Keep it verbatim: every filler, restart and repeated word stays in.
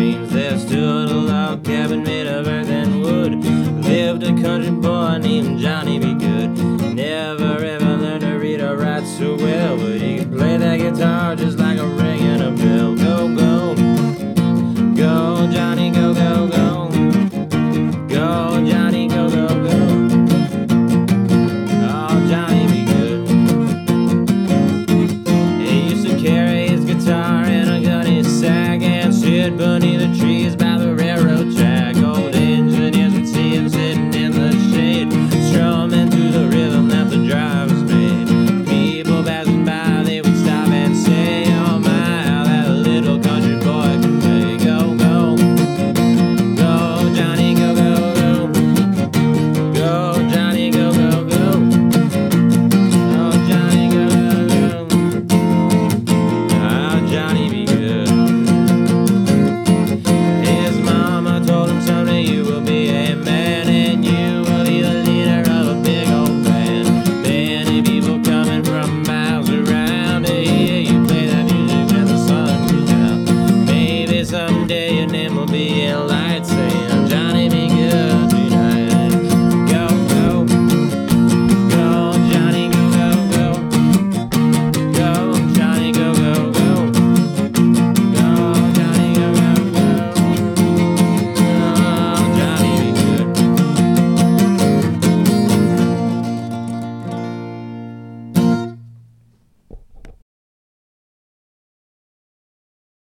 dreams. There stood a log cabin made of earth and wood. Lived a country boy named Johnny B. Good. Never ever learned to read or write so well, but he could play that guitar just like a ringing a bell. Go, go, go, Johnny, go, go, go. Go, Johnny, go, go, go. Oh, Johnny B. Good. He used to carry his guitar in a gunny sack and sit beneath the trees by the railroad track. Old engineers would see him sitting in the shade, strumming to the rhythm that the drivers made. People passing by, they would stop and say, oh my, how that little country boy can play. Go, go, go, Johnny, go, go, go. Go, Johnny, go, go, go. Oh, Johnny, go, go, go. Oh, Johnny be good. His mama told him someday you will be a man and you will be the leader of a big old band. Many people coming from miles around to hear you play that music when the sun goes down. Maybe someday your name will be in lights.